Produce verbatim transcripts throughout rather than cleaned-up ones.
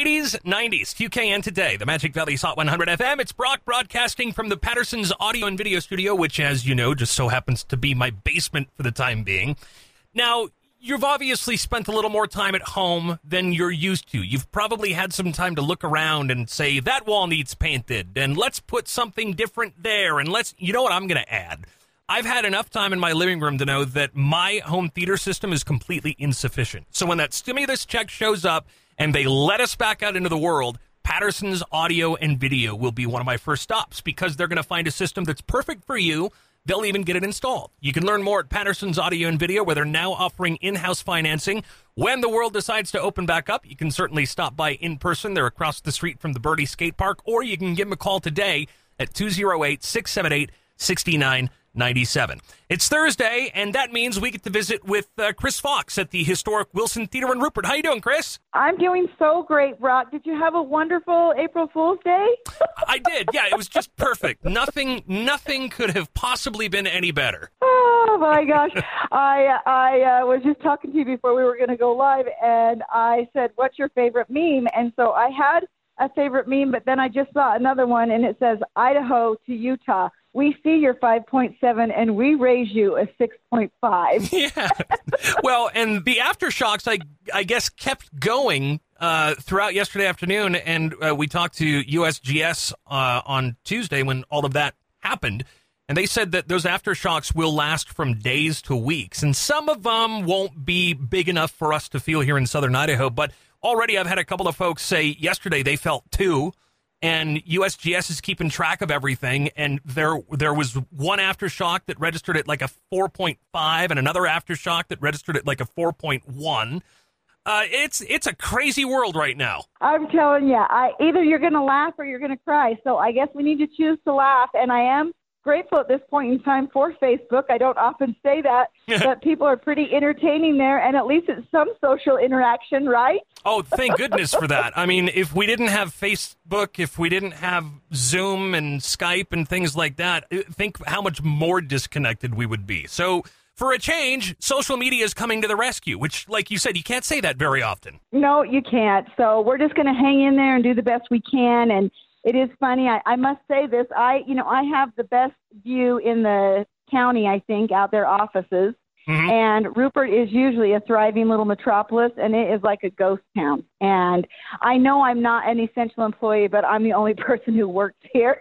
eighties, nineties, Q K N Today, the Magic Valley's Hot one hundred F M. It's Brock broadcasting from the Patterson's audio and video studio, which, as you know, just so happens to be my basement for the time being. Now, you've obviously spent a little more time at home than you're used to. You've probably had some time to look around and say, that wall needs painted, and let's put something different there, and let's, you know what I'm going to add? I've had enough time in my living room to know that my home theater system is completely insufficient. So when that stimulus check shows up and they let us back out into the world, Patterson's audio and video will be one of my first stops because they're going to find a system that's perfect for you. They'll even get it installed. You can learn more at Patterson's Audio and Video, where they're now offering in-house financing. When the world decides to open back up, you can certainly stop by in person. They're across the street from the Birdie Skate Park, or you can give them a call today at two oh eight, six seven eight, six nine nine seven. It's Thursday, and that means we get to visit with uh, Chris Fox at the historic Wilson Theater in Rupert. How you doing, Chris? I'm doing so great, Brock. Did you have a wonderful April Fool's Day? I did. Yeah, it was just perfect. Nothing, nothing could have possibly been any better. Oh my gosh! I I uh, was just talking to you before we were going to go live, and I said, "What's your favorite meme?" And so I had a favorite meme, but then I just saw another one, and it says, "Idaho to Utah. We see your five point seven, and we raise you a six point five. Yeah. Well, and the aftershocks, I I guess, kept going uh, throughout yesterday afternoon, and uh, we talked to U S G S uh, on Tuesday when all of that happened, and they said that those aftershocks will last from days to weeks, and some of them won't be big enough for us to feel here in southern Idaho, but already I've had a couple of folks say yesterday they felt two. And U S G S is keeping track of everything, and there there was one aftershock that registered at like a four point five and another aftershock that registered at like a four point one. Uh, it's it's a crazy world right now. I'm telling you, I, either you're going to laugh or you're going to cry. So I guess we need to choose to laugh, and I am grateful at this point in time for Facebook. I don't often say that, but people are pretty entertaining there, and at least it's some social interaction, right? Oh, thank goodness for that. I mean, if we didn't have Facebook, if we didn't have Zoom and Skype and things like that, think how much more disconnected we would be. So for a change, social media is coming to the rescue, which, like you said, you can't say that very often. No, you can't. So we're just going to hang in there and do the best we can, and it is funny. I, I must say this. I, you know, I have the best view in the county, I think, out their offices. Mm-hmm. And Rupert is usually a thriving little metropolis, and it is like a ghost town. And I know I'm not an essential employee, but I'm the only person who works here.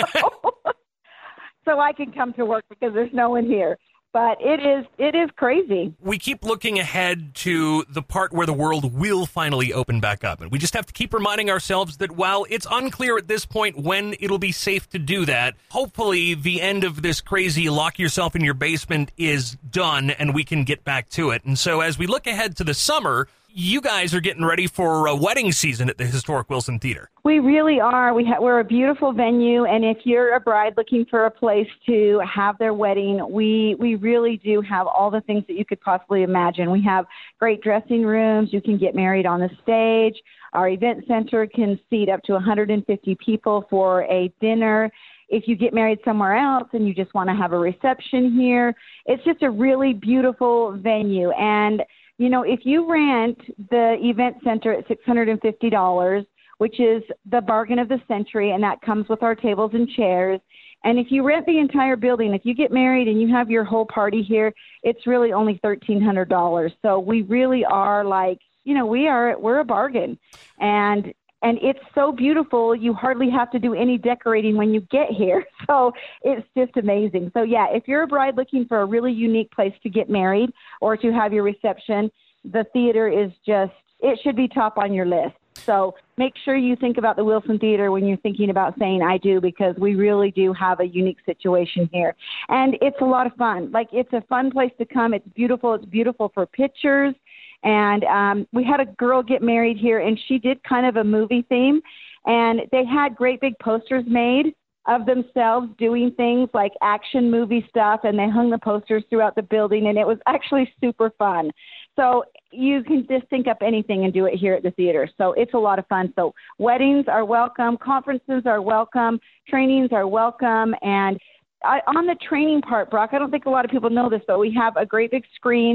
So I can come to work because there's no one here. But it is it is crazy. We keep looking ahead to the part where the world will finally open back up. And we just have to keep reminding ourselves that while it's unclear at this point when it'll be safe to do that, hopefully the end of this crazy lock yourself in your basement is done and we can get back to it. And so as we look ahead to the summer, you guys are getting ready for a wedding season at the historic Wilson Theater. We really are. We ha- we're a beautiful venue, and if you're a bride looking for a place to have their wedding, we we really do have all the things that you could possibly imagine. We have great dressing rooms. You can get married on the stage. Our event center can seat up to one hundred fifty people for a dinner. If you get married somewhere else and you just want to have a reception here, it's just a really beautiful venue. And you know, if you rent the event center at six hundred fifty dollars, which is the bargain of the century, and that comes with our tables and chairs, and if you rent the entire building, if you get married and you have your whole party here, it's really only thirteen hundred dollars. So we really are like, you know, we are, we're a bargain. And And it's so beautiful, you hardly have to do any decorating when you get here. So it's just amazing. So, yeah, if you're a bride looking for a really unique place to get married or to have your reception, the theater is just, it should be top on your list. So make sure you think about the Wilson Theater when you're thinking about saying I do, because we really do have a unique situation here. And it's a lot of fun. Like, it's a fun place to come. It's beautiful. It's beautiful for pictures. And um, we had a girl get married here, and she did kind of a movie theme. And they had great big posters made of themselves doing things like action movie stuff, and they hung the posters throughout the building, and it was actually super fun. So you can just think up anything and do it here at the theater. So it's a lot of fun. So weddings are welcome, conferences are welcome, trainings are welcome, and I, on the training part, Brock, I don't think a lot of people know this, but we have a great big screen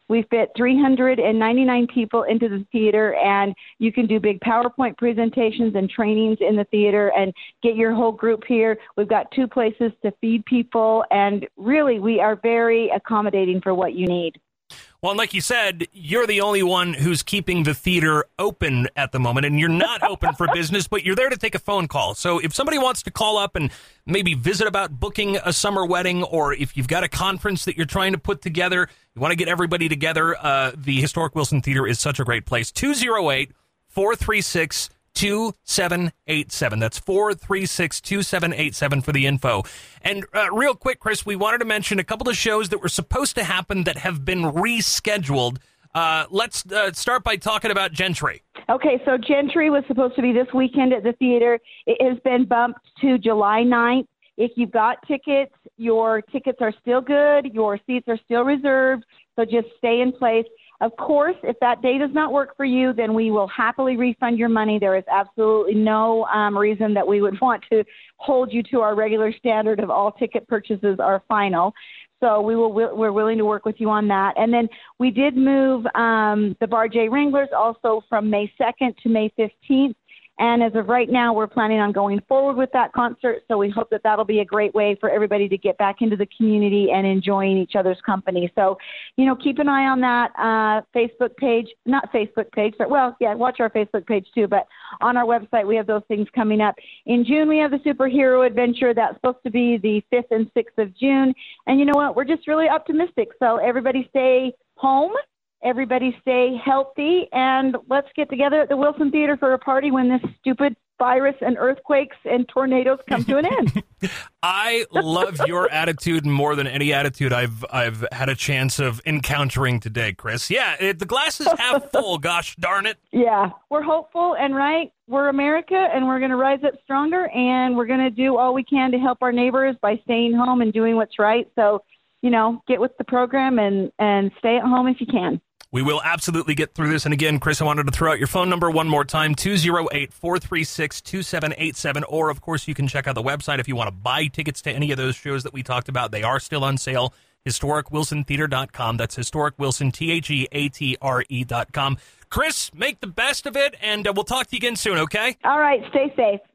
We fit three hundred ninety-nine people into the theater, and you can do big PowerPoint presentations and trainings in the theater and get your whole group here. We've got two places to feed people, and really we are very accommodating for what you need. Well, and like you said, you're the only one who's keeping the theater open at the moment, and you're not open for business, but you're there to take a phone call. So if somebody wants to call up and maybe visit about booking a summer wedding, or if you've got a conference that you're trying to put together, you want to get everybody together, uh, the Historic Wilson Theater is such a great place. two oh eight, four three six, two seven eight seven. That's four three six, two seven eight seven for the info. And uh, real quick, Chris, we wanted to mention a couple of shows that were supposed to happen that have been rescheduled. Uh, let's uh, start by talking about Gentry. Okay, so Gentry was supposed to be this weekend at the theater. It has been bumped to July ninth. If you've got tickets, your tickets are still good. Your seats are still reserved, so just stay in place. Of course, if that day does not work for you, then we will happily refund your money. There is absolutely no um, reason that we would want to hold you to our regular standard of all ticket purchases are final. So we will, we're willing to work with you on that. And then we did move um, the Bar J Wranglers also from May second to May fifteenth. And as of right now, we're planning on going forward with that concert. So we hope that that'll be a great way for everybody to get back into the community and enjoying each other's company. So, you know, keep an eye on that uh, Facebook page, not Facebook page, but well, yeah, watch our Facebook page too. But on our website, we have those things coming up. In June, we have the Superhero Adventure. That's supposed to be the fifth and sixth of June. And you know what? We're just really optimistic. So everybody stay home. Everybody stay healthy, and let's get together at the Wilson Theater for a party when this stupid virus and earthquakes and tornadoes come to an end. I love your attitude more than any attitude I've I've had a chance of encountering today, Chris. Yeah, it, the glass is half full, gosh darn it. Yeah, we're hopeful, and right, we're America, and we're going to rise up stronger, and we're going to do all we can to help our neighbors by staying home and doing what's right. So, you know, get with the program and, and stay at home if you can. We will absolutely get through this. And again, Chris, I wanted to throw out your phone number one more time, two oh eight, four three six, two seven eight seven. Or, of course, you can check out the website if you want to buy tickets to any of those shows that we talked about. They are still on sale, historic wilson theater dot com. That's Historic Wilson, T H E A T R E dot com. Chris, make the best of it, and uh, we'll talk to you again soon, okay? All right, stay safe.